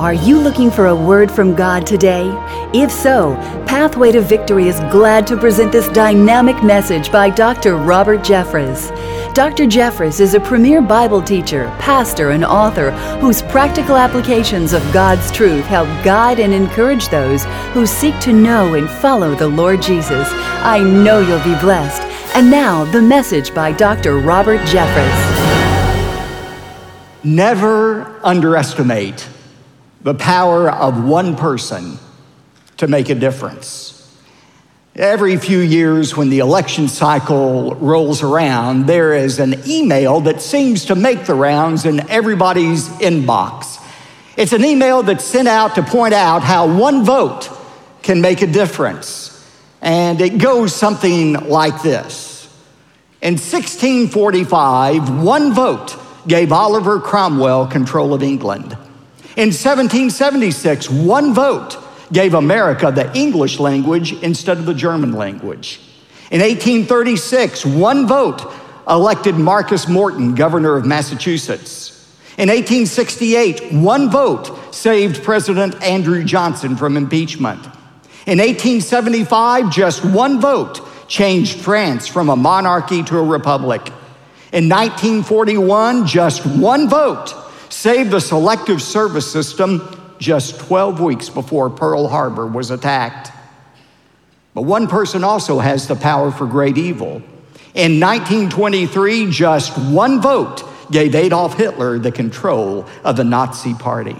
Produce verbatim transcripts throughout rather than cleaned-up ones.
Are you looking for a word from God today? If so, Pathway to Victory is glad to present this dynamic message by Doctor Robert Jeffress. Doctor Jeffress is a premier Bible teacher, pastor, and author whose practical applications of God's truth help guide and encourage those who seek to know and follow the Lord Jesus. I know you'll be blessed. And now, the message by Doctor Robert Jeffress. Never underestimate the power of one person to make a difference. Every few years when the election cycle rolls around, there is an email that seems to make the rounds in everybody's inbox. It's an email that's sent out to point out how one vote can make a difference. And it goes something like this. In sixteen forty-five, one vote gave Oliver Cromwell control of England. In seventeen seventy-six, one vote gave America the English language instead of the German language. In eighteen thirty-six, one vote elected Marcus Morton, governor of Massachusetts. In eighteen sixty-eight, one vote saved President Andrew Johnson from impeachment. In eighteen seventy-five, just one vote changed France from a monarchy to a republic. In nineteen forty-one, just one vote saved the Selective Service System just twelve weeks before Pearl Harbor was attacked. But one person also has the power for great evil. In nineteen twenty-three, just one vote gave Adolf Hitler the control of the Nazi Party.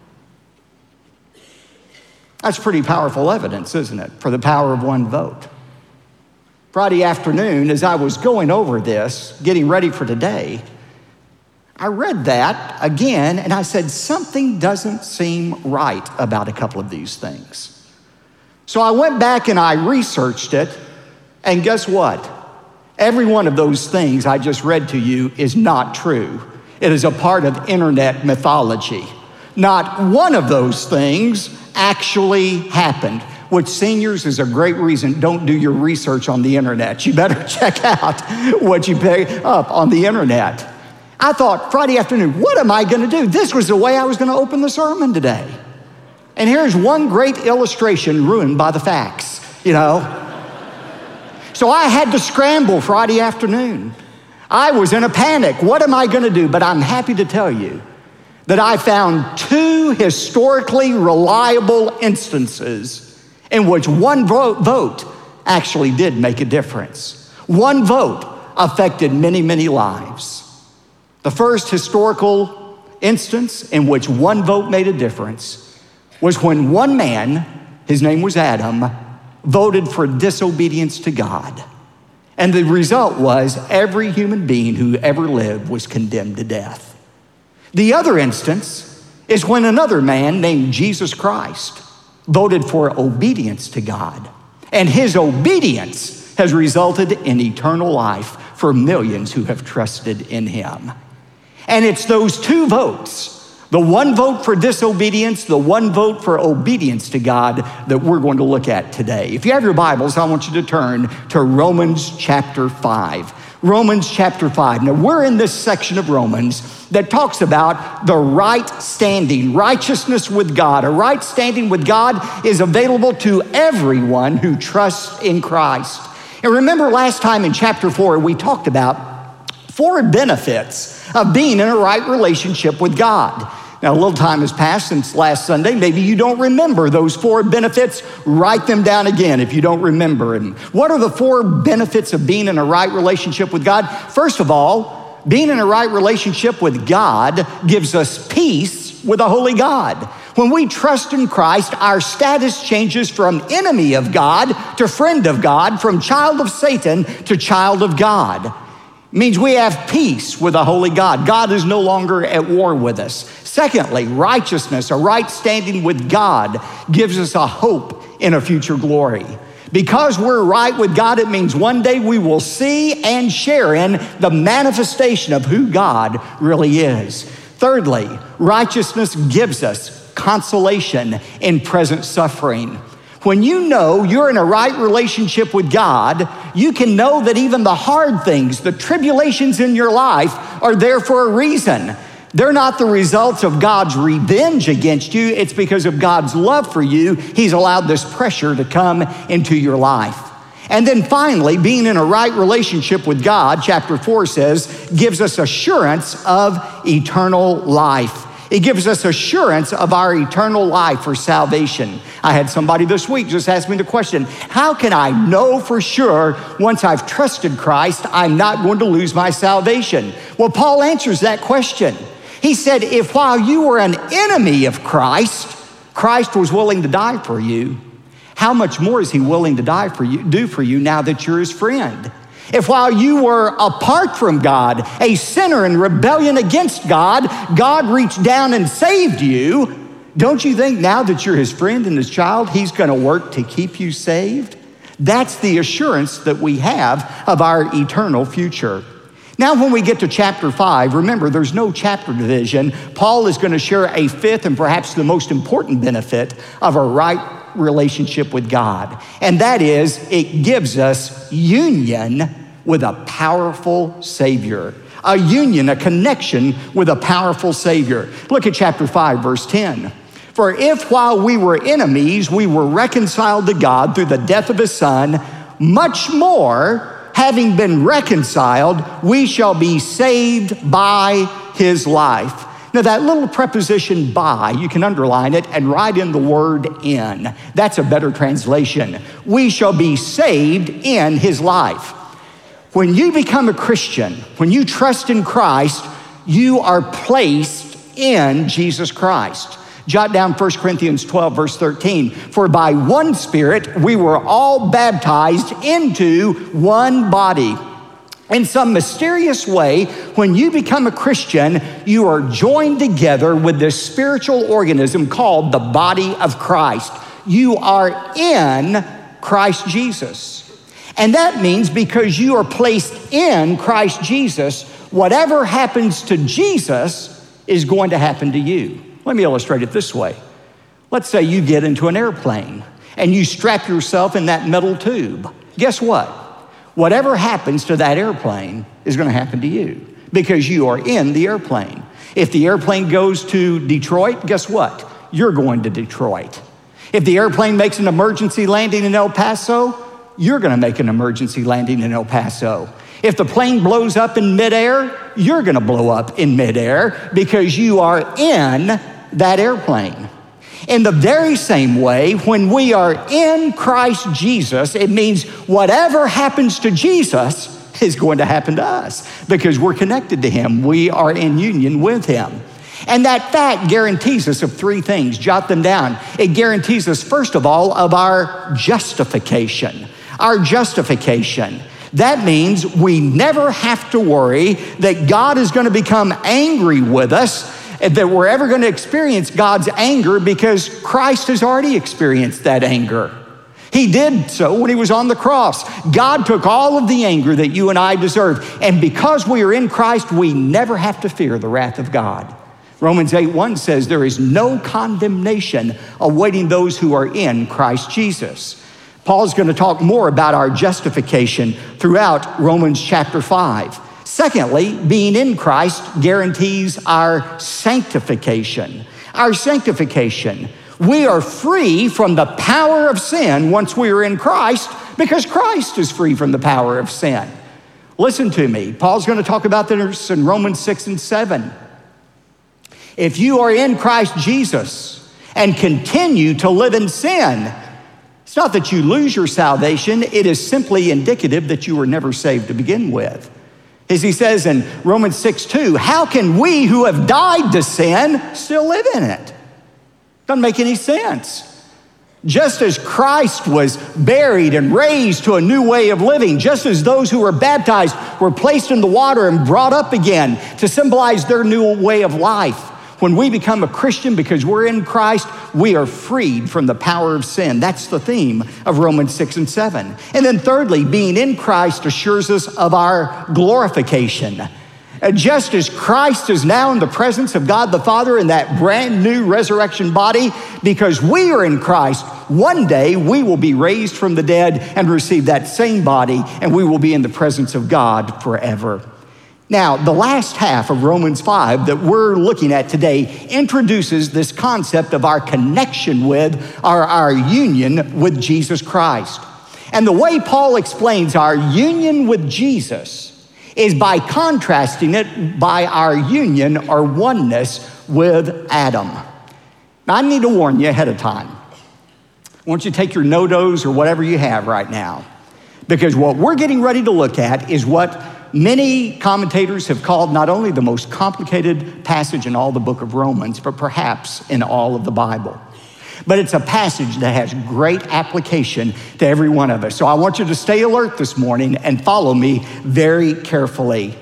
That's pretty powerful evidence, isn't it, for the power of one vote? Friday afternoon, as I was going over this, getting ready for today, I read that again, and I said, something doesn't seem right about a couple of these things. So I went back and I researched it, and guess what? Every one of those things I just read to you is not true. It is a part of internet mythology. Not one of those things actually happened, which, seniors, is a great reason don't do your research on the internet. You better check out what you pick up on the internet. I thought, Friday afternoon, what am I going to do? This was the way I was going to open the sermon today. And here's one great illustration ruined by the facts, you know. So I had to scramble Friday afternoon. I was in a panic. What am I going to do? But I'm happy to tell you that I found two historically reliable instances in which one vote, vote actually did make a difference. One vote affected many, many lives. The first historical instance in which one vote made a difference was when one man, his name was Adam, voted for disobedience to God. And the result was every human being who ever lived was condemned to death. The other instance is when another man named Jesus Christ voted for obedience to God. And his obedience has resulted in eternal life for millions who have trusted in him. And it's those two votes, the one vote for disobedience, the one vote for obedience to God, that we're going to look at today. If you have your Bibles, I want you to turn to Romans chapter five. Romans chapter five. Now, we're in this section of Romans that talks about the right standing, righteousness with God. A right standing with God is available to everyone who trusts in Christ. And remember last time in chapter four, we talked about four benefits of being in a right relationship with God. Now, a little time has passed since last Sunday. Maybe you don't remember those four benefits. Write them down again if you don't remember them. What are the four benefits of being in a right relationship with God? First of all, being in a right relationship with God gives us peace with a holy God. When we trust in Christ, our status changes from enemy of God to friend of God, from child of Satan to child of God. It means we have peace with a holy God. God is no longer at war with us. Secondly, righteousness, a right standing with God, gives us a hope in a future glory. Because we're right with God, it means one day we will see and share in the manifestation of who God really is. Thirdly, righteousness gives us consolation in present suffering. When you know you're in a right relationship with God, you can know that even the hard things, the tribulations in your life, are there for a reason. They're not the results of God's revenge against you. It's because of God's love for you. He's allowed this pressure to come into your life. And then finally, being in a right relationship with God, chapter four says, gives us assurance of eternal life. It gives us assurance of our eternal life or salvation. I had somebody this week just ask me the question, how can I know for sure once I've trusted Christ, I'm not going to lose my salvation? Well, Paul answers that question. He said, if while you were an enemy of Christ, Christ was willing to die for you, how much more is he willing to die for you, do for you now that you're his friend? If while you were apart from God, a sinner in rebellion against God, God reached down and saved you, don't you think now that you're his friend and his child, he's going to work to keep you saved? That's the assurance that we have of our eternal future. Now, when we get to chapter five, remember, there's no chapter division. Paul is going to share a fifth and perhaps the most important benefit of a right relationship with God. And that is, it gives us union with a powerful Savior. A union, a connection with a powerful Savior. Look at chapter five, verse ten. For if while we were enemies, we were reconciled to God through the death of his Son, much more, having been reconciled, we shall be saved by his life. Now that little preposition by, you can underline it and write in the word in. That's a better translation. We shall be saved in his life. When you become a Christian, when you trust in Christ, you are placed in Jesus Christ. Jot down First Corinthians twelve, verse thirteen. For by one Spirit we were all baptized into one body. In some mysterious way, when you become a Christian, you are joined together with this spiritual organism called the body of Christ. You are in Christ Jesus. And that means because you are placed in Christ Jesus, whatever happens to Jesus is going to happen to you. Let me illustrate it this way. Let's say you get into an airplane and you strap yourself in that metal tube. Guess what? Whatever happens to that airplane is going to happen to you because you are in the airplane. If the airplane goes to Detroit, guess what? You're going to Detroit. If the airplane makes an emergency landing in El Paso, you're going to make an emergency landing in El Paso. If the plane blows up in midair, you're going to blow up in midair because you are in that airplane. In the very same way, when we are in Christ Jesus, it means whatever happens to Jesus is going to happen to us because we're connected to him. We are in union with him. And that fact guarantees us of three things. Jot them down. It guarantees us, first of all, of our justification. Our justification. That means we never have to worry that God is going to become angry with us, that we're ever going to experience God's anger because Christ has already experienced that anger. He did so when he was on the cross. God took all of the anger that you and I deserve. And because we are in Christ, we never have to fear the wrath of God. Romans eight one says there is no condemnation awaiting those who are in Christ Jesus. Paul's going to talk more about our justification throughout Romans chapter five. Secondly, being in Christ guarantees our sanctification. Our sanctification. We are free from the power of sin once we are in Christ because Christ is free from the power of sin. Listen to me. Paul's going to talk about this in Romans six and seven. If you are in Christ Jesus and continue to live in sin, it's not that you lose your salvation. It is simply indicative that you were never saved to begin with. As he says in Romans six two, how can we who have died to sin still live in it? Doesn't make any sense. Just as Christ was buried and raised to a new way of living, just as those who were baptized were placed in the water and brought up again to symbolize their new way of life, when we become a Christian because we're in Christ, we are freed from the power of sin. That's the theme of Romans six and seven. And then thirdly, being in Christ assures us of our glorification. Just as Christ is now in the presence of God the Father in that brand new resurrection body, because we are in Christ, one day we will be raised from the dead and receive that same body, and we will be in the presence of God forever. Now, the last half of Romans five that we're looking at today introduces this concept of our connection with, our, our union with Jesus Christ. And the way Paul explains our union with Jesus is by contrasting it by our union or oneness with Adam. Now, I need to warn you ahead of time. I want you to take your no-dos or whatever you have right now, because what we're getting ready to look at is what many commentators have called not only the most complicated passage in all the book of Romans, but perhaps in all of the Bible. But it's a passage that has great application to every one of us. So I want you to stay alert this morning and follow me very carefully.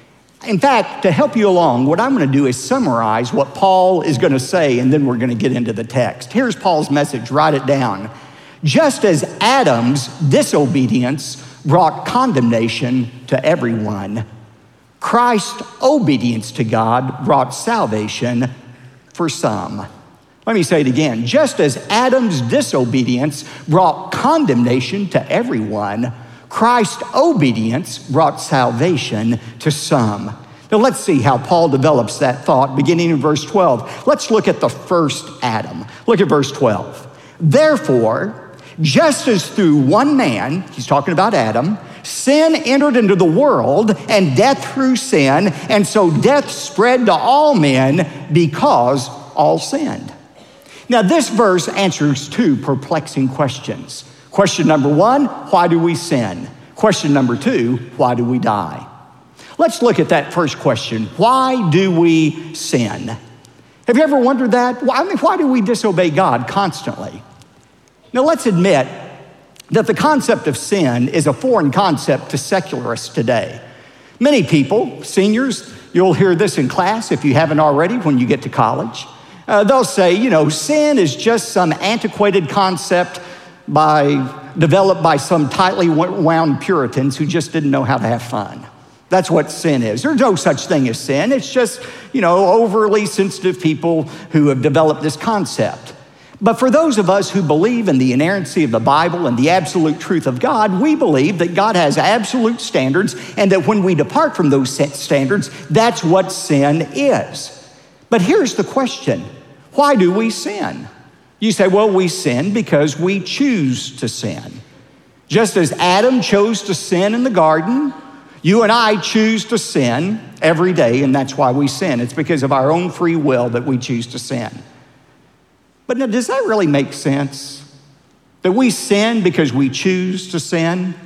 In fact, to help you along, what I'm going to do is summarize what Paul is going to say, and then we're going to get into the text. Here's Paul's message. Write it down. Just as Adam's disobedience brought condemnation to everyone, Christ's obedience to God brought salvation for some. Let me say it again. Just as Adam's disobedience brought condemnation to everyone, Christ's obedience brought salvation to some. Now let's see how Paul develops that thought beginning in verse twelve. Let's look at the first Adam. Look at verse twelve. Therefore, just as through one man, he's talking about Adam, sin entered into the world, and death through sin, and so death spread to all men because all sinned. Now this verse answers two perplexing questions. Question number one, why do we sin? Question number two, why do we die? Let's look at that first question. Why do we sin? Have you ever wondered that? I mean, why do we disobey God constantly? Now, let's admit that the concept of sin is a foreign concept to secularists today. Many people, seniors, you'll hear this in class if you haven't already when you get to college. Uh, they'll say, you know, sin is just some antiquated concept by developed by some tightly wound Puritans who just didn't know how to have fun. That's what sin is. There's no such thing as sin. It's just, you know, overly sensitive people who have developed this concept. But for those of us who believe in the inerrancy of the Bible and the absolute truth of God, we believe that God has absolute standards and that when we depart from those standards, that's what sin is. But here's the question. Why do we sin? You say, well, we sin because we choose to sin. Just as Adam chose to sin in the garden, you and I choose to sin every day, and that's why we sin. It's because of our own free will that we choose to sin. But now, does that really make sense? That we sin because we choose to sin?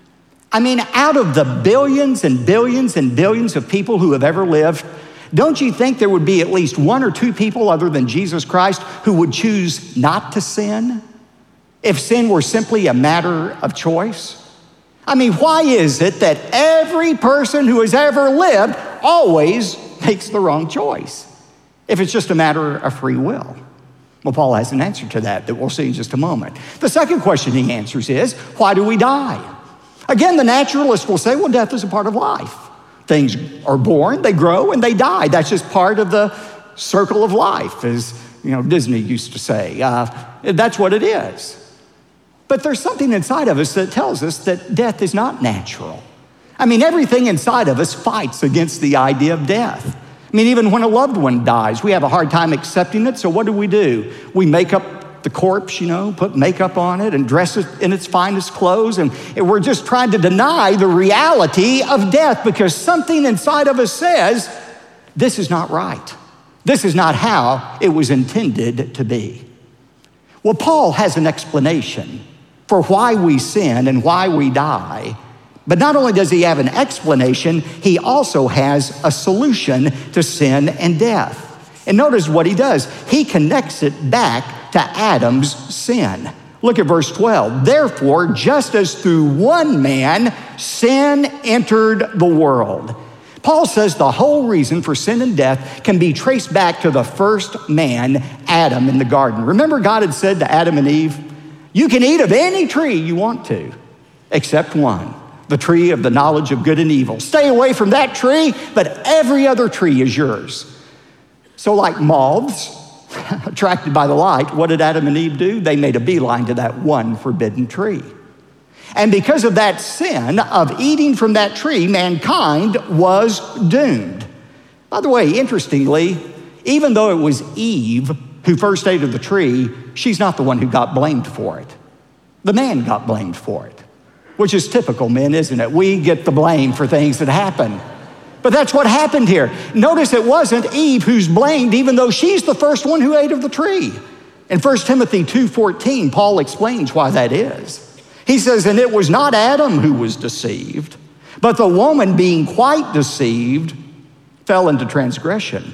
I mean, out of the billions and billions and billions of people who have ever lived, don't you think there would be at least one or two people other than Jesus Christ who would choose not to sin if sin were simply a matter of choice? I mean, why is it that every person who has ever lived always makes the wrong choice if it's just a matter of free will? Well, Paul has an answer to that that we'll see in just a moment. The second question he answers is, why do we die? Again, the naturalist will say, well, death is a part of life. Things are born, they grow, and they die. That's just part of the circle of life, as you know, Disney used to say. Uh, that's what it is. But there's something inside of us that tells us that death is not natural. I mean, everything inside of us fights against the idea of death. I mean, even when a loved one dies, we have a hard time accepting it. So what do we do? We make up the corpse, you know, put makeup on it and dress it in its finest clothes. And we're just trying to deny the reality of death because something inside of us says, this is not right. This is not how it was intended to be. Well, Paul has an explanation for why we sin and why we die. But not only does he have an explanation, he also has a solution to sin and death. And notice what he does. He connects it back to Adam's sin. Look at verse twelve. Therefore, just as through one man sin entered the world. Paul says the whole reason for sin and death can be traced back to the first man, Adam, in the garden. Remember, God had said to Adam and Eve, you can eat of any tree you want to, except one. The tree of the knowledge of good and evil. Stay away from that tree, but every other tree is yours. So like moths, attracted by the light, what did Adam and Eve do? They made a beeline to that one forbidden tree. And because of that sin of eating from that tree, mankind was doomed. By the way, interestingly, even though it was Eve who first ate of the tree, she's not the one who got blamed for it. The man got blamed for it, which is typical men, isn't it? We get the blame for things that happen. But that's what happened here. Notice it wasn't Eve who's blamed, even though she's the first one who ate of the tree. In First Timothy two fourteen, Paul explains why that is. He says, and it was not Adam who was deceived, but the woman being quite deceived fell into transgression.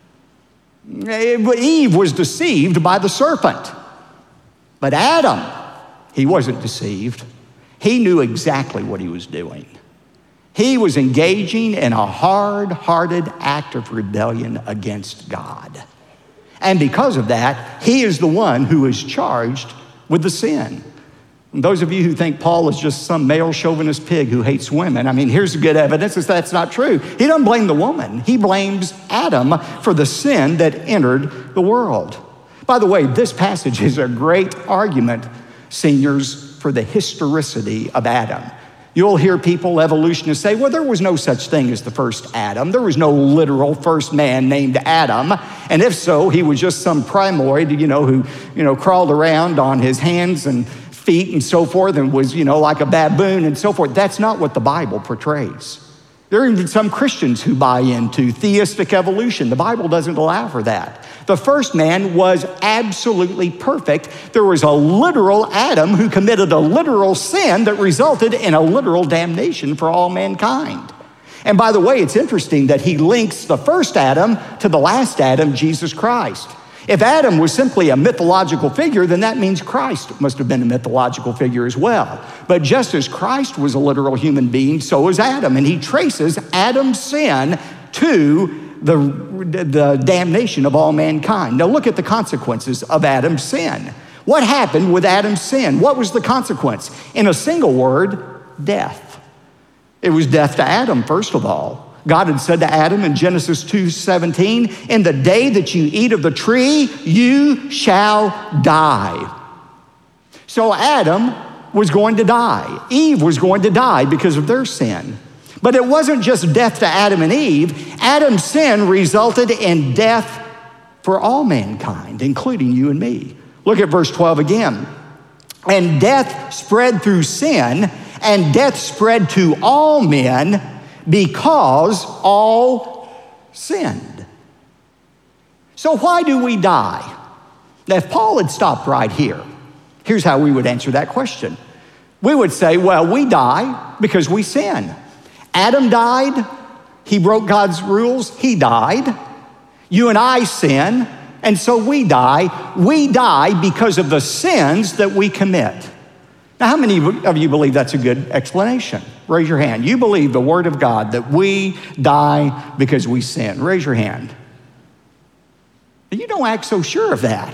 Eve was deceived by the serpent. But Adam, he wasn't deceived. He knew exactly what he was doing. He was engaging in a hard-hearted act of rebellion against God. And because of that, he is the one who is charged with the sin. And those of you who think Paul is just some male chauvinist pig who hates women, I mean, here's good evidence that that's not true. He doesn't blame the woman. He blames Adam for the sin that entered the world. By the way, this passage is a great argument, seniors, for the historicity of Adam. You'll hear people, evolutionists, say, well, there was no such thing as the first Adam. There was no literal first man named Adam. And if so, he was just some primoid, you know, who, you know, crawled around on his hands and feet and so forth and was, you know, like a baboon and so forth. That's not what the Bible portrays. There are even some Christians who buy into theistic evolution. The Bible doesn't allow for that. The first man was absolutely perfect. There was a literal Adam who committed a literal sin that resulted in a literal damnation for all mankind. And by the way, it's interesting that he links the first Adam to the last Adam, Jesus Christ. If Adam was simply a mythological figure, then that means Christ must have been a mythological figure as well. But just as Christ was a literal human being, so is Adam. And he traces Adam's sin to the, the damnation of all mankind. Now look at the consequences of Adam's sin. What happened with Adam's sin? What was the consequence? In a single word, death. It was death to Adam, first of all. God had said to Adam in Genesis two seventeen, in the day that you eat of the tree, you shall die. So Adam was going to die. Eve was going to die because of their sin. But it wasn't just death to Adam and Eve. Adam's sin resulted in death for all mankind, including you and me. Look at verse twelve again. And death spread through sin, and death spread to all men, because all sinned. So why do we die? Now, if Paul had stopped right here, here's how we would answer that question. We would say, well, we die because we sin. Adam died. He broke God's rules. He died. You and I sin, and so we die. We die because of the sins that we commit. Now, how many of you believe that's a good explanation? Raise your hand. You believe the word of God that we die because we sin. Raise your hand. You don't act so sure of that.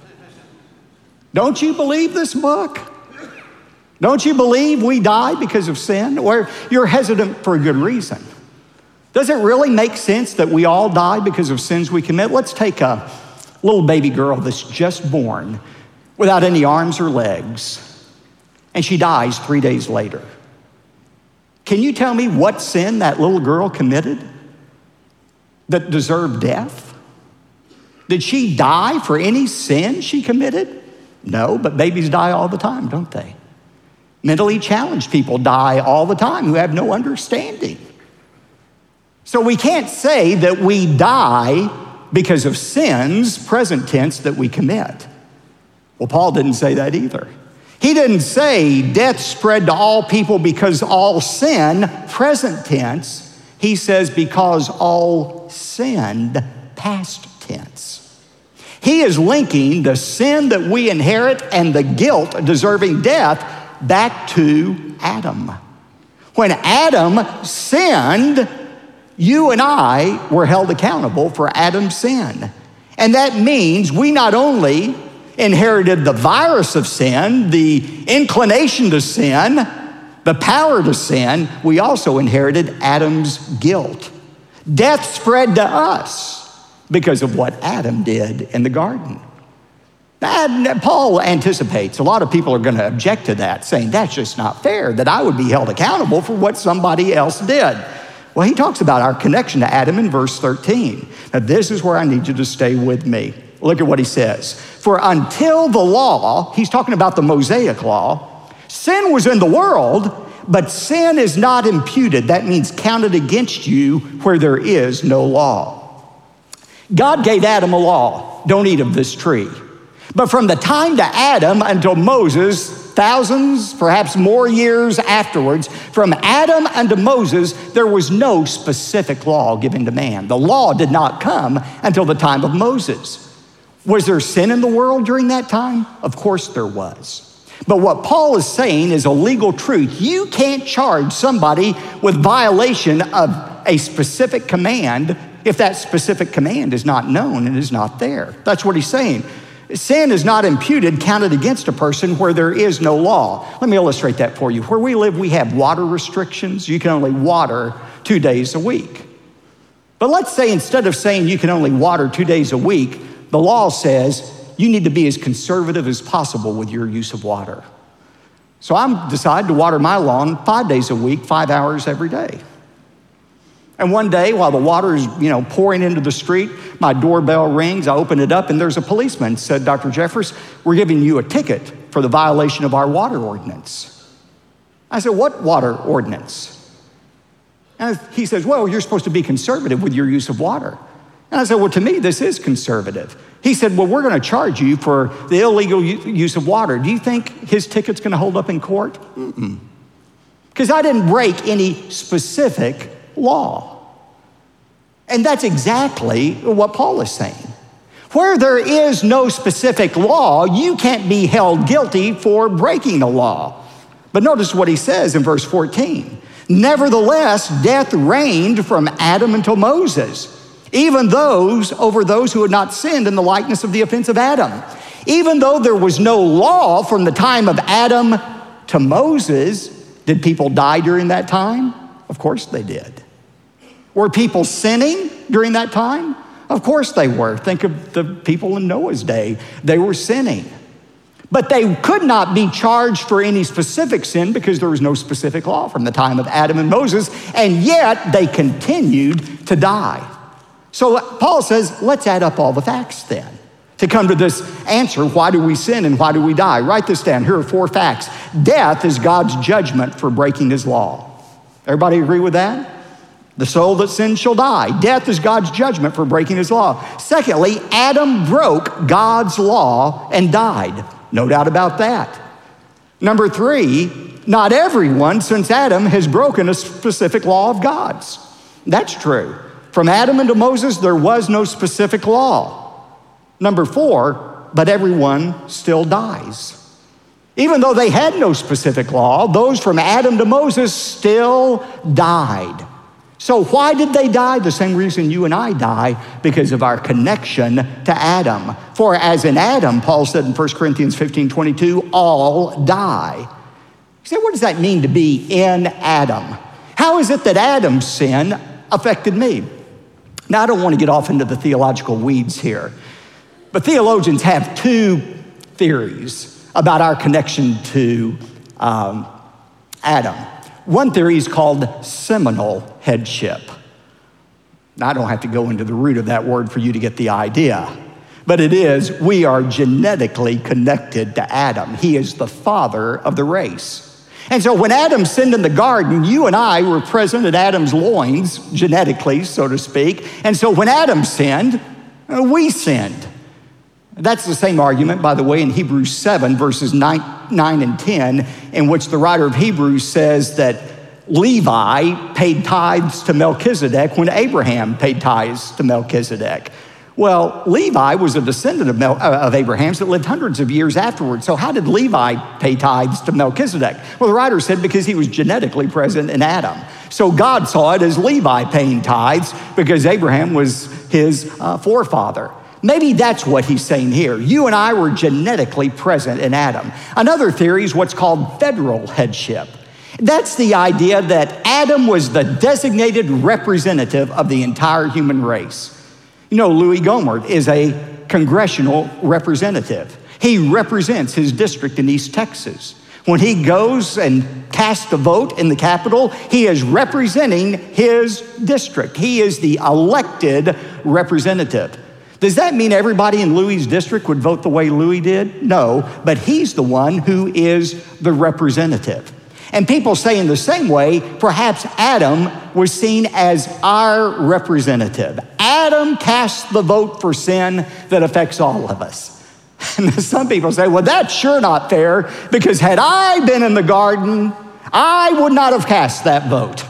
Don't you believe this book? Don't you believe we die because of sin? Or you're hesitant for a good reason. Does it really make sense that we all die because of sins we commit? Let's take a little baby girl that's just born without any arms or legs, and she dies three days later. Can you tell me what sin that little girl committed that deserved death? Did she die for any sin she committed? No, but babies die all the time, don't they? Mentally challenged people die all the time who have no understanding. So we can't say that we die because of sins, present tense, that we commit. Well, Paul didn't say that either. He didn't say death spread to all people because all sin, present tense. He says because all sinned, past tense. He is linking the sin that we inherit and the guilt deserving death back to Adam. When Adam sinned, you and I were held accountable for Adam's sin. And that means we not only inherited the virus of sin, the inclination to sin, the power to sin, we also inherited Adam's guilt. Death spread to us because of what Adam did in the garden. And Paul anticipates a lot of people are going to object to that, saying that's just not fair, that I would be held accountable for what somebody else did. Well, he talks about our connection to Adam in verse thirteen. Now, this is where I need you to stay with me. Look at what he says. For until the law, he's talking about the Mosaic law, sin was in the world, but sin is not imputed. That means counted against you where there is no law. God gave Adam a law. Don't eat of this tree. But from the time to Adam until Moses, thousands, perhaps more years afterwards, from Adam unto Moses, there was no specific law given to man. The law did not come until the time of Moses. Was there sin in the world during that time? Of course there was. But what Paul is saying is a legal truth. You can't charge somebody with violation of a specific command if that specific command is not known and is not there. That's what he's saying. Sin is not imputed, counted against a person where there is no law. Let me illustrate that for you. Where we live, we have water restrictions. You can only water two days a week. But let's say instead of saying you can only water two days a week, the law says you need to be as conservative as possible with your use of water. So I decide to water my lawn five days a week, five hours every day. And one day, while the water is, you know, pouring into the street, my doorbell rings, I open it up, and there's a policeman. Said, Doctor Jeffress, we're giving you a ticket for the violation of our water ordinance. I said, what water ordinance? And he says, well, you're supposed to be conservative with your use of water. And I said, well, to me, this is conservative. He said, well, we're going to charge you for the illegal use of water. Do you think his ticket's going to hold up in court? Mm-mm. Because I didn't break any specific law. And that's exactly what Paul is saying. Where there is no specific law, you can't be held guilty for breaking the law. But notice what he says in verse fourteen. Nevertheless, death reigned from Adam until Moses, even those over those who had not sinned in the likeness of the offense of Adam. Even though there was no law from the time of Adam to Moses, did people die during that time? Of course they did. Were people sinning during that time? Of course they were. Think of the people in Noah's day. They were sinning. But they could not be charged for any specific sin because there was no specific law from the time of Adam and Moses, and yet they continued to die. So Paul says, let's add up all the facts then to come to this answer. Why do we sin and why do we die? Write this down. Here are four facts. Death is God's judgment for breaking his law. Everybody agree with that? The soul that sins shall die. Death is God's judgment for breaking his law. Secondly, Adam broke God's law and died. No doubt about that. Number three, not everyone since Adam has broken a specific law of God's. That's true. From Adam into Moses, there was no specific law. Number four, but everyone still dies. Even though they had no specific law, those from Adam to Moses still died. So why did they die? The same reason you and I die, because of our connection to Adam. For as in Adam, Paul said in First Corinthians fifteen twenty-two, all die. You say, what does that mean to be in Adam? How is it that Adam's sin affected me? Now, I don't want to get off into the theological weeds here, but theologians have two theories about our connection to um, Adam. One theory is called seminal headship. Now, I don't have to go into the root of that word for you to get the idea, but it is we are genetically connected to Adam. He is the father of the race. And so when Adam sinned in the garden, you and I were present at Adam's loins, genetically, so to speak. And so when Adam sinned, we sinned. That's the same argument, by the way, in Hebrews seven, verses nine, nine and ten, in which the writer of Hebrews says that Levi paid tithes to Melchizedek when Abraham paid tithes to Melchizedek. Well, Levi was a descendant of, Mel, uh, of Abraham's that lived hundreds of years afterwards. So how did Levi pay tithes to Melchizedek? Well, the writer said because he was genetically present in Adam. So God saw it as Levi paying tithes because Abraham was his uh, forefather. Maybe that's what he's saying here. You and I were genetically present in Adam. Another theory is what's called federal headship. That's the idea that Adam was the designated representative of the entire human race. You know, Louis Gohmert is a congressional representative. He represents his district in East Texas. When he goes and casts a vote in the Capitol, he is representing his district. He is the elected representative. Does that mean everybody in Louis' district would vote the way Louis did? No, but he's the one who is the representative. And people say in the same way, perhaps Adam was seen as our representative. Adam cast the vote for sin that affects all of us. And some people say, well, that's sure not fair, because had I been in the garden, I would not have cast that vote.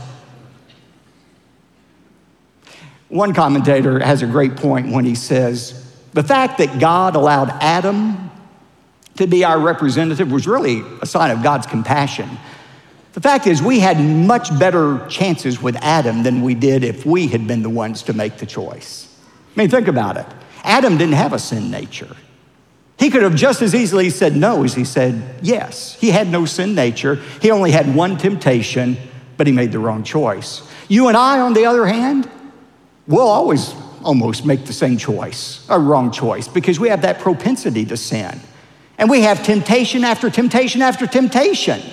One commentator has a great point when he says, the fact that God allowed Adam to be our representative was really a sign of God's compassion. The fact is, we had much better chances with Adam than we did if we had been the ones to make the choice. I mean, think about it. Adam didn't have a sin nature. He could have just as easily said no as he said yes. He had no sin nature. He only had one temptation, but he made the wrong choice. You and I, on the other hand, we'll always almost make the same choice, a wrong choice, because we have that propensity to sin. And we have temptation after temptation after temptation.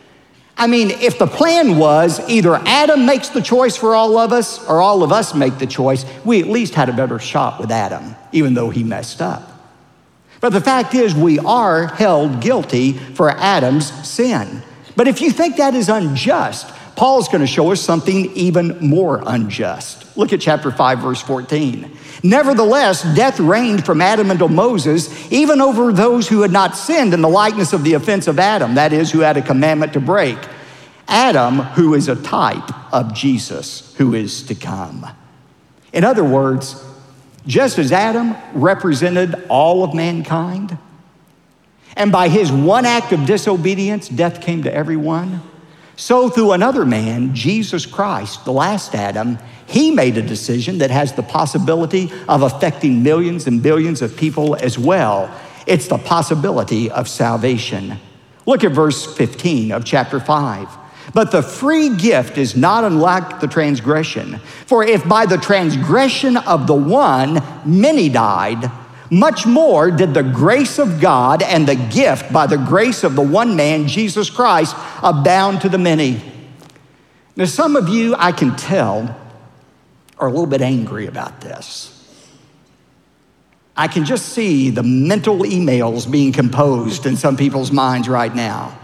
I mean, if the plan was either Adam makes the choice for all of us or all of us make the choice, we at least had a better shot with Adam, even though he messed up. But the fact is, we are held guilty for Adam's sin. But if you think that is unjust, Paul's going to show us something even more unjust. Look at chapter five, verse fourteen. Nevertheless, death reigned from Adam until Moses, even over those who had not sinned in the likeness of the offense of Adam, that is, who had a commandment to break. Adam, who is a type of Jesus, who is to come. In other words, just as Adam represented all of mankind, and by his one act of disobedience, death came to everyone, so through another man, Jesus Christ, the last Adam, he made a decision that has the possibility of affecting millions and billions of people as well. It's the possibility of salvation. Look at verse fifteen of chapter five. But the free gift is not unlike the transgression. For if by the transgression of the one many died, much more did the grace of God and the gift by the grace of the one man, Jesus Christ, abound to the many. Now, some of you, I can tell, are a little bit angry about this. I can just see the mental emails being composed in some people's minds right now.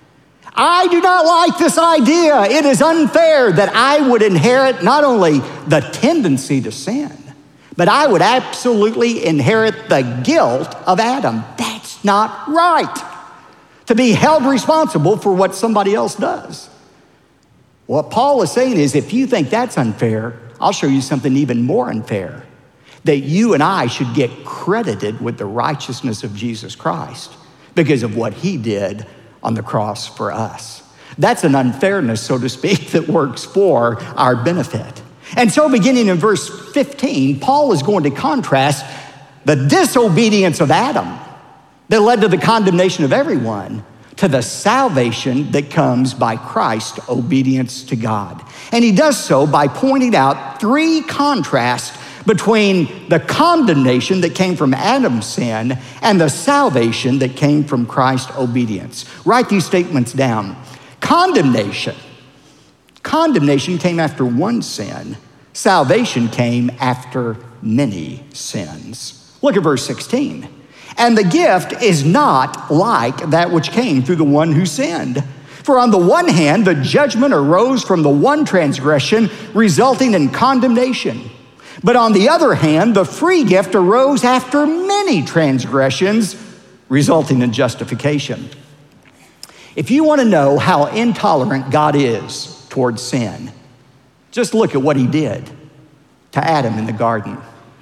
I do not like this idea. It is unfair that I would inherit not only the tendency to sin, but I would absolutely inherit the guilt of Adam. That's not right. To be held responsible for what somebody else does. What Paul is saying is, if you think that's unfair, I'll show you something even more unfair. That you and I should get credited with the righteousness of Jesus Christ because of what he did on the cross for us. That's an unfairness, so to speak, that works for our benefit. And so beginning in verse fifteen, Paul is going to contrast the disobedience of Adam that led to the condemnation of everyone to the salvation that comes by Christ's obedience to God. And he does so by pointing out three contrasts between the condemnation that came from Adam's sin and the salvation that came from Christ's obedience. Write these statements down. Condemnation. Condemnation came after one sin. Salvation came after many sins. Look at verse sixteen. And the gift is not like that which came through the one who sinned. For on the one hand, the judgment arose from the one transgression, resulting in condemnation. But on the other hand, the free gift arose after many transgressions, resulting in justification. If you want to know how intolerant God is towards sin, just look at what he did to Adam in the garden.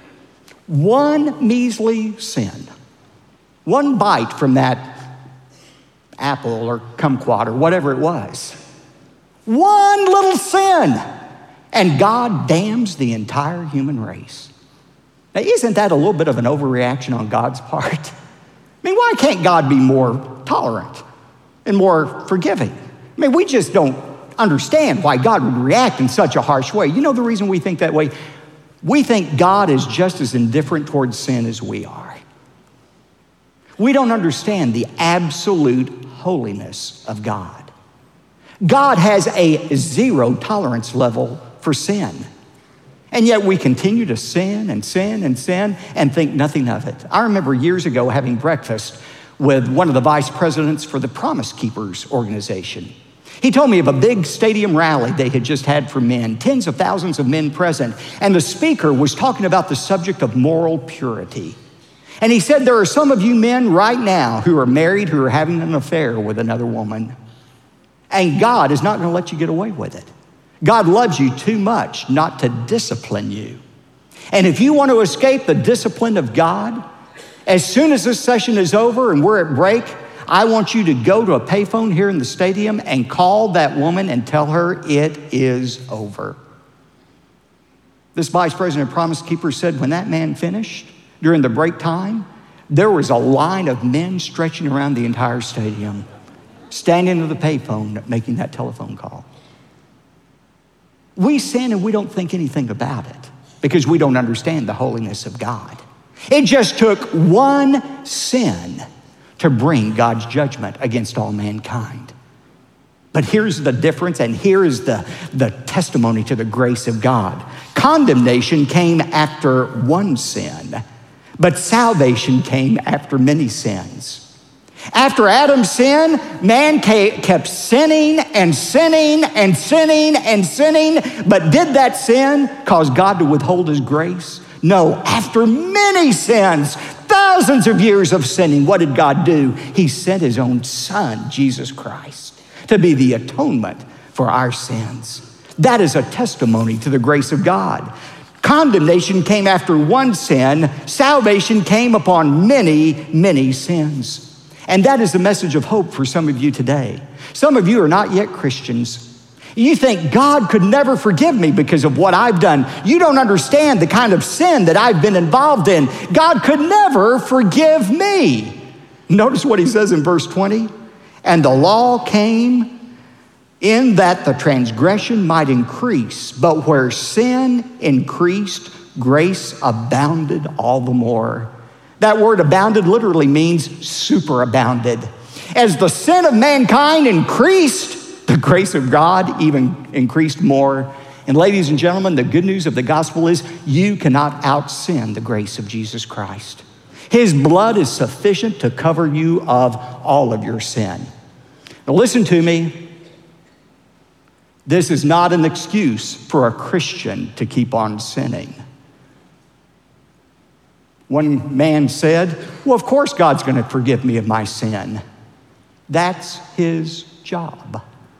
One measly sin, one bite from that apple or kumquat or whatever it was, one little sin, and God damns the entire human race. Now, isn't that a little bit of an overreaction on God's part? I mean, why can't God be more tolerant and more forgiving? I mean, we just don't understand why God would react in such a harsh way. You know the reason we think that way? we think God is just as indifferent towards sin as we are. We don't understand the absolute holiness of God. God has a zero tolerance level for sin. And yet we continue to sin and sin and sin and think nothing of it. I remember years ago having breakfast with one of the vice presidents for the Promise Keepers organization. He told me of a big stadium rally they had just had for men, tens of thousands of men present, and the speaker was talking about the subject of moral purity. And he said, there are some of you men right now who are married who are having an affair with another woman, and God is not going to let you get away with it. God loves you too much not to discipline you. And if you want to escape the discipline of God, as soon as this session is over and we're at break, I want you to go to a payphone here in the stadium and call that woman and tell her it is over. This vice president of Promise Keepers said when that man finished, during the break time, there was a line of men stretching around the entire stadium, standing to the payphone, making that telephone call. We sin and we don't think anything about it because we don't understand the holiness of God. It just took one sin to bring God's judgment against all mankind. But here's the difference, and here is the, the testimony to the grace of God. Condemnation came after one sin, but salvation came after many sins. After Adam's sin, man kept sinning and sinning and sinning and sinning, but did that sin cause God to withhold his grace? No, after many sins, thousands of years of sinning, what did God do? He sent his own son, Jesus Christ, to be the atonement for our sins. That is a testimony to the grace of God. Condemnation came after one sin. Salvation came upon many, many sins. And that is the message of hope for some of you today. Some of you are not yet Christians. You think God could never forgive me because of what I've done. You don't understand the kind of sin that I've been involved in. God could never forgive me. Notice what he says in verse twenty. And the law came in that the transgression might increase, but where sin increased, grace abounded all the more. That word abounded literally means superabounded. As the sin of mankind increased, the grace of God even increased more. And ladies and gentlemen, the good news of the gospel is you cannot out-sin the grace of Jesus Christ. His blood is sufficient to cover you of all of your sin. Now listen to me. This is not an excuse for a Christian to keep on sinning. One man said, well, of course God's going to forgive me of my sin. That's his job.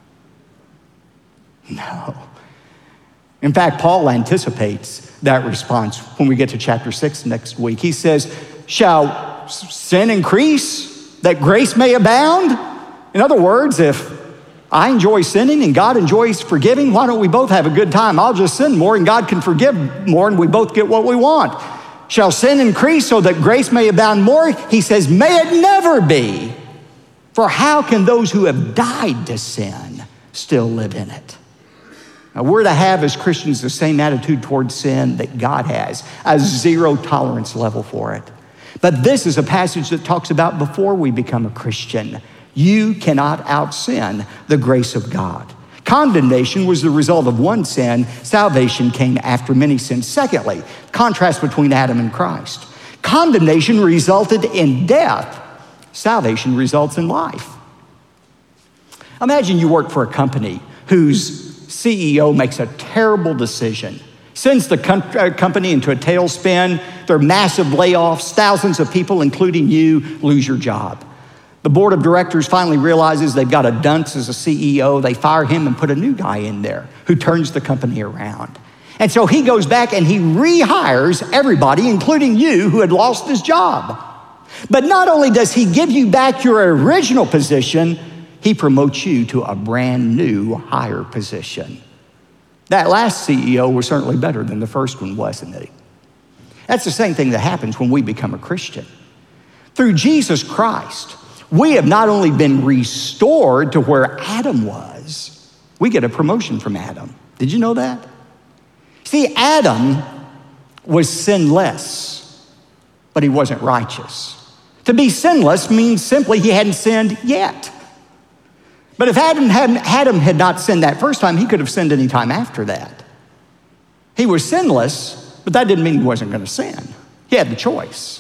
No. In fact, Paul anticipates that response when we get to chapter six next week. He says, shall sin increase that grace may abound? In other words, if I enjoy sinning and God enjoys forgiving, why don't we both have a good time? I'll just sin more and God can forgive more and we both get what we want. Shall sin increase so that grace may abound more? He says, may it never be. For how can those who have died to sin still live in it? Now, we're to have as Christians the same attitude towards sin that God has, a zero tolerance level for it. But this is a passage that talks about before we become a Christian. You cannot out-sin the grace of God. Condemnation was the result of one sin. Salvation came after many sins. Secondly, contrast between Adam and Christ. Condemnation resulted in death. Salvation results in life. Imagine you work for a company whose C E O makes a terrible decision, sends the company into a tailspin. There are massive layoffs. Thousands of people, including you, lose your job. The board of directors finally realizes they've got a dunce as a C E O. They fire him and put a new guy in there who turns the company around. And so he goes back and he rehires everybody, including you, who had lost his job. But not only does he give you back your original position, he promotes you to a brand new higher position. That last C E O was certainly better than the first one, wasn't he? That's the same thing that happens when we become a Christian. Through Jesus Christ, we have not only been restored to where Adam was, we get a promotion from Adam. Did you know that? See, Adam was sinless, but he wasn't righteous. To be sinless means simply he hadn't sinned yet. But if Adam, hadn't, Adam had not sinned that first time, he could have sinned any time after that. He was sinless, but that didn't mean he wasn't going to sin. He had the choice.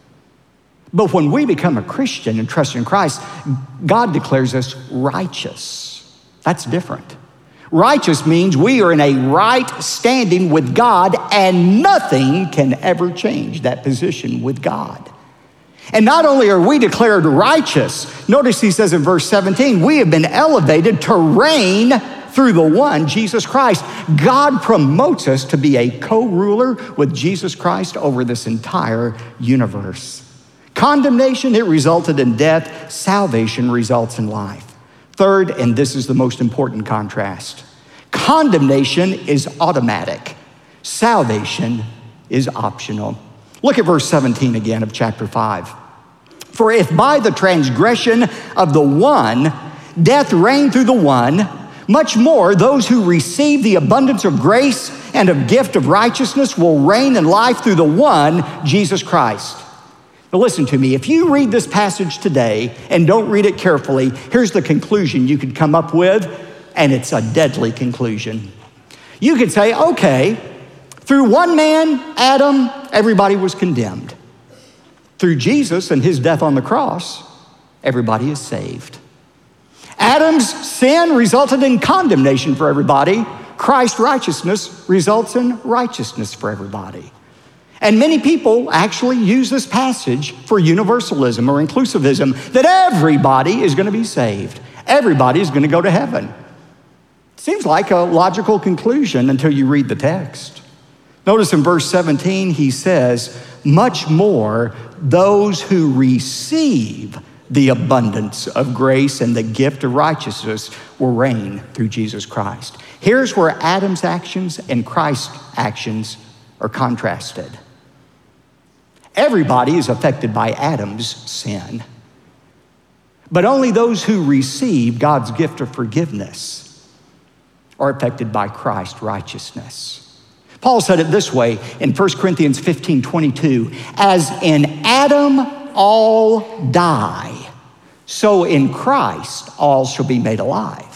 But when we become a Christian and trust in Christ, God declares us righteous. That's different. Righteous means we are in a right standing with God, and nothing can ever change that position with God. And not only are we declared righteous, notice he says in verse seventeen, we have been elevated to reign through the one, Jesus Christ. God promotes us to be a co-ruler with Jesus Christ over this entire universe. Condemnation, it resulted in death. Salvation results in life. Third, and this is the most important contrast, condemnation is automatic. Salvation is optional. Look at verse seventeen again of chapter five. For if by the transgression of the one, death reigned through the one, much more those who receive the abundance of grace and of gift of righteousness will reign in life through the one, Jesus Christ. Now listen to me, if you read this passage today and don't read it carefully, here's the conclusion you could come up with, and it's a deadly conclusion. You could say, okay, through one man, Adam, everybody was condemned. Through Jesus and his death on the cross, everybody is saved. Adam's sin resulted in condemnation for everybody. Christ's righteousness results in righteousness for everybody. And many people actually use this passage for universalism or inclusivism, that everybody is going to be saved. Everybody is going to go to heaven. Seems like a logical conclusion until you read the text. Notice in verse seventeen, he says, much more those who receive the abundance of grace and the gift of righteousness will reign through Jesus Christ. Here's where Adam's actions and Christ's actions are contrasted. Everybody is affected by Adam's sin, but only those who receive God's gift of forgiveness are affected by Christ's righteousness. Paul said it this way in First Corinthians fifteen twenty-two, as in Adam all die, so in Christ all shall be made alive.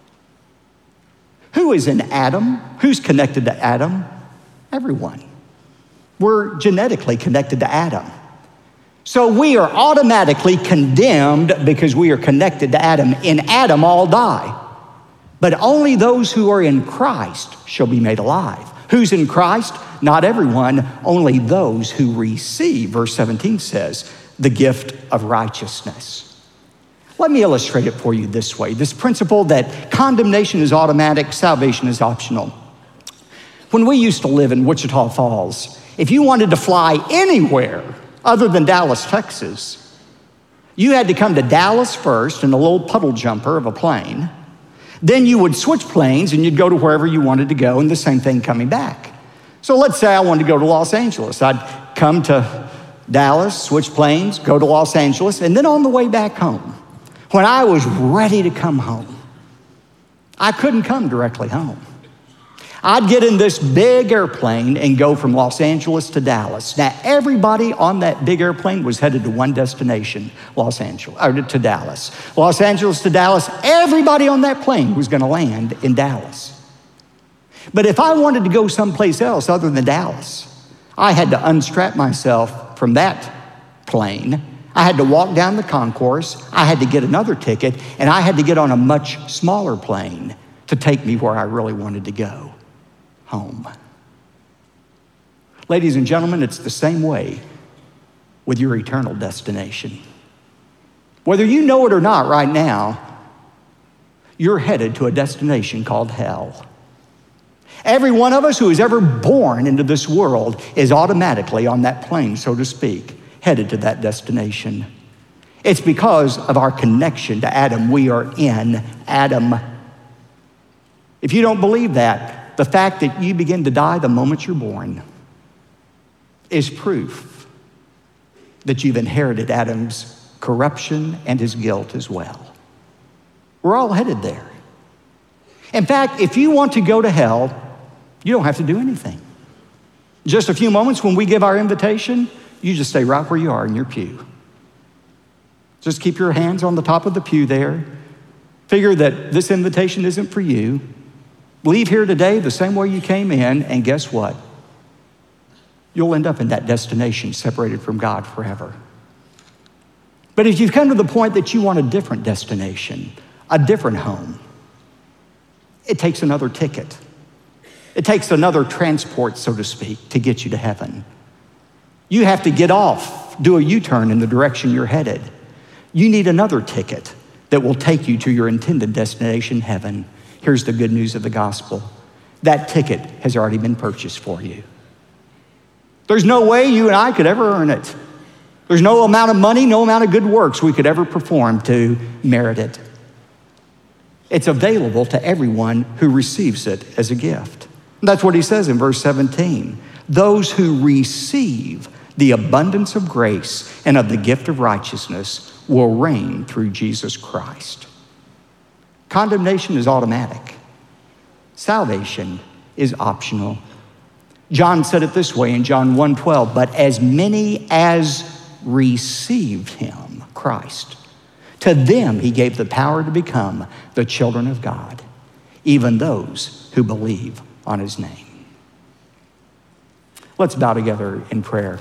Who is in Adam? Who's connected to Adam? Everyone. We're genetically connected to Adam. So we are automatically condemned because we are connected to Adam. In Adam all die, but only those who are in Christ shall be made alive. Who's in Christ? Not everyone, only those who receive, verse seventeen says, the gift of righteousness. Let me illustrate it for you this way. This principle that condemnation is automatic, salvation is optional. When we used to live in Wichita Falls, if you wanted to fly anywhere other than Dallas, Texas, you had to come to Dallas first in a little puddle jumper of a plane. Then you would switch planes and you'd go to wherever you wanted to go, and the same thing coming back. So let's say I wanted to go to Los Angeles. I'd come to Dallas, switch planes, go to Los Angeles, and then on the way back home, when I was ready to come home, I couldn't come directly home. I'd get in this big airplane and go from Los Angeles to Dallas. Now, everybody on that big airplane was headed to one destination, Los Angeles, or to Dallas. Los Angeles to Dallas, everybody on that plane was going to land in Dallas. But if I wanted to go someplace else other than Dallas, I had to unstrap myself from that plane. I had to walk down the concourse. I had to get another ticket, and I had to get on a much smaller plane to take me where I really wanted to go. Home. Ladies and gentlemen, it's the same way with your eternal destination. Whether you know it or not right now, you're headed to a destination called hell. Every one of us who is ever born into this world is automatically on that plane, so to speak, headed to that destination. It's because of our connection to Adam. We are in Adam. If you don't believe that, the fact that you begin to die the moment you're born is proof that you've inherited Adam's corruption and his guilt as well. We're all headed there. In fact, if you want to go to hell, you don't have to do anything. Just a few moments when we give our invitation, you just stay right where you are in your pew. Just keep your hands on the top of the pew there. Figure that this invitation isn't for you. Leave here today the same way you came in, and guess what? You'll end up in that destination separated from God forever. But if you've come to the point that you want a different destination, a different home, it takes another ticket. It takes another transport, so to speak, to get you to heaven. You have to get off, do a U-turn in the direction you're headed. You need another ticket that will take you to your intended destination, heaven. Here's the good news of the gospel. That ticket has already been purchased for you. There's no way you and I could ever earn it. There's no amount of money, no amount of good works we could ever perform to merit it. It's available to everyone who receives it as a gift. That's what he says in verse seventeen. Those who receive the abundance of grace and of the gift of righteousness will reign through Jesus Christ. Condemnation is automatic. Salvation is optional. John said it this way in John one twelve, but as many as received him, Christ, to them he gave the power to become the children of God, even those who believe on his name. Let's bow together in prayer.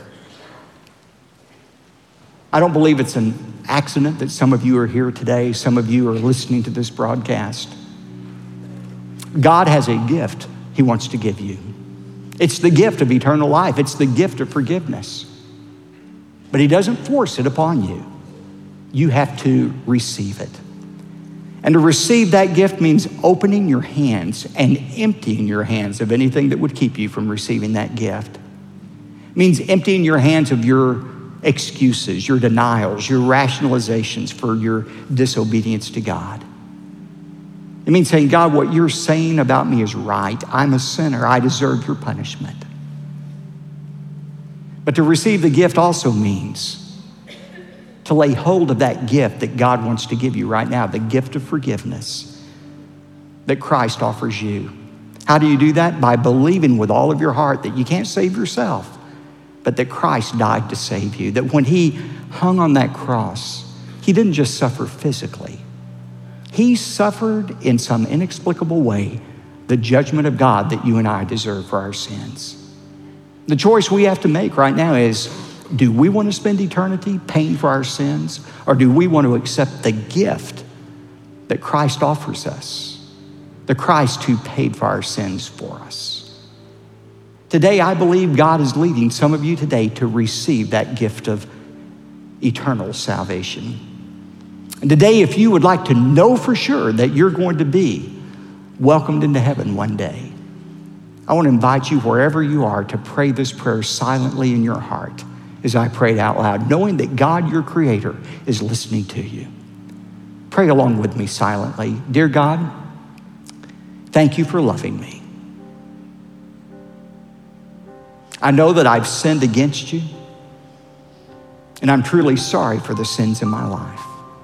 I don't believe it's an accident that some of you are here today. Some of you are listening to this broadcast. God has a gift he wants to give you. It's the gift of eternal life. It's the gift of forgiveness. But he doesn't force it upon you. You have to receive it. And to receive that gift means opening your hands and emptying your hands of anything that would keep you from receiving that gift. It means emptying your hands of your excuses, your denials, your rationalizations for your disobedience to God. It means saying, God, what you're saying about me is right. I'm a sinner. I deserve your punishment. But to receive the gift also means to lay hold of that gift that God wants to give you right now, the gift of forgiveness that Christ offers you. How do you do that? By believing with all of your heart that you can't save yourself, but that Christ died to save you. That when he hung on that cross, he didn't just suffer physically. He suffered in some inexplicable way the judgment of God that you and I deserve for our sins. The choice we have to make right now is, do we want to spend eternity paying for our sins, or do we want to accept the gift that Christ offers us, the Christ who paid for our sins for us? Today, I believe God is leading some of you today to receive that gift of eternal salvation. And today, if you would like to know for sure that you're going to be welcomed into heaven one day, I want to invite you wherever you are to pray this prayer silently in your heart as I pray it out loud, knowing that God, your Creator, is listening to you. Pray along with me silently. Dear God, thank you for loving me. I know that I've sinned against you, and I'm truly sorry for the sins in my life.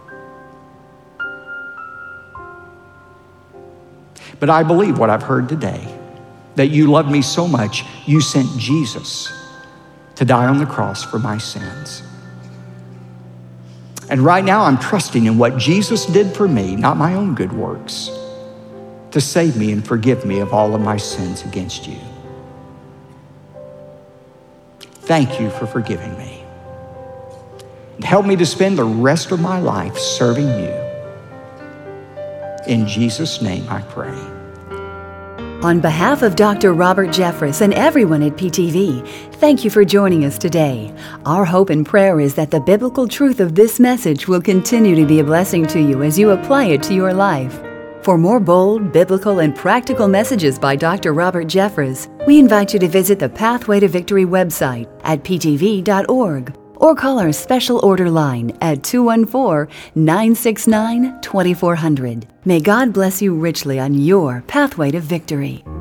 But I believe what I've heard today, that you love me so much, you sent Jesus to die on the cross for my sins. And right now I'm trusting in what Jesus did for me, not my own good works, to save me and forgive me of all of my sins against you. Thank you for forgiving me. And help me to spend the rest of my life serving you. In Jesus' name I pray. On behalf of Doctor Robert Jeffress and everyone at P T V, thank you for joining us today. Our hope and prayer is that the biblical truth of this message will continue to be a blessing to you as you apply it to your life. For more bold, biblical, and practical messages by Doctor Robert Jeffress, we invite you to visit the Pathway to Victory website at p t v dot org or call our special order line at two one four, nine six nine, two four zero zero. May God bless you richly on your pathway to victory.